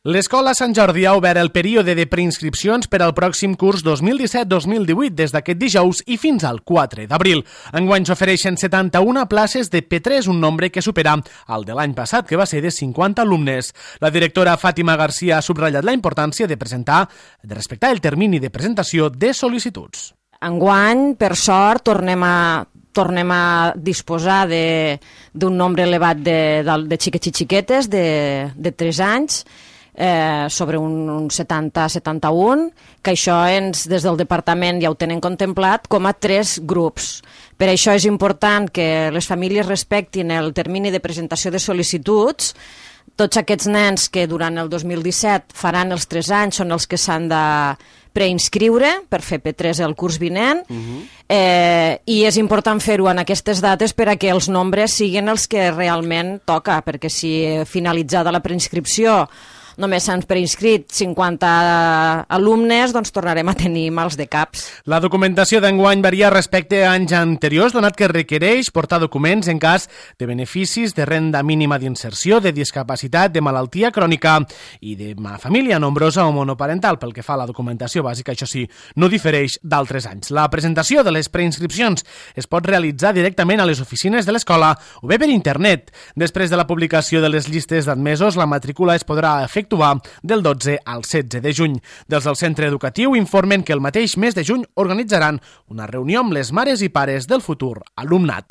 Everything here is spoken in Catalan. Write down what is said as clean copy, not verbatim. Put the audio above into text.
L'Escola Sant Jordi ha obert el període de preinscripcions per al pròxim curs 2017-2018 des d'aquest dijous i fins al 4 d'abril. Enguany s'ofereixen 71 places de P3, un nombre que supera el de l'any passat, que va ser de 50 alumnes. La directora Fàtima Garcia ha subratllat la importància de respectar el termini de presentació de sol·licituds. Enguany, per sort, tornem a disposar d'un nombre elevat de xiquets i xiquetes de 3 anys, sobre un 70-71, que això des del departament ja ho tenen contemplat com a 3 grups. Per això és important que les famílies respectin el termini de presentació de sol·licituds. Tots aquests nens que durant el 2017 faran els 3 anys són els que s'han de preinscriure per fer P3 el curs vinent, i és important fer-ho en aquestes dates per a que els nombres siguin els que realment toca, perquè si finalitzada la preinscripció només s'han preinscrit 50 alumnes, doncs tornarem a tenir mals de caps. La documentació d'enguany varia respecte a anys anteriors, donat que requereix portar documents en cas de beneficis, de renda mínima d'inserció, de discapacitat, de malaltia crònica i de família nombrosa o monoparental. Pel que fa a la documentació bàsica, això sí, no difereix d'altres anys. La presentació de les preinscripcions es pot realitzar directament a les oficines de l'escola o bé per internet. Després de la publicació de les llistes d'admesos, la matrícula es podrà efectuar del 12 al 16 de juny. Des del centre educatiu informen que el mateix mes de juny organitzaran una reunió amb les mares i pares del futur alumnat.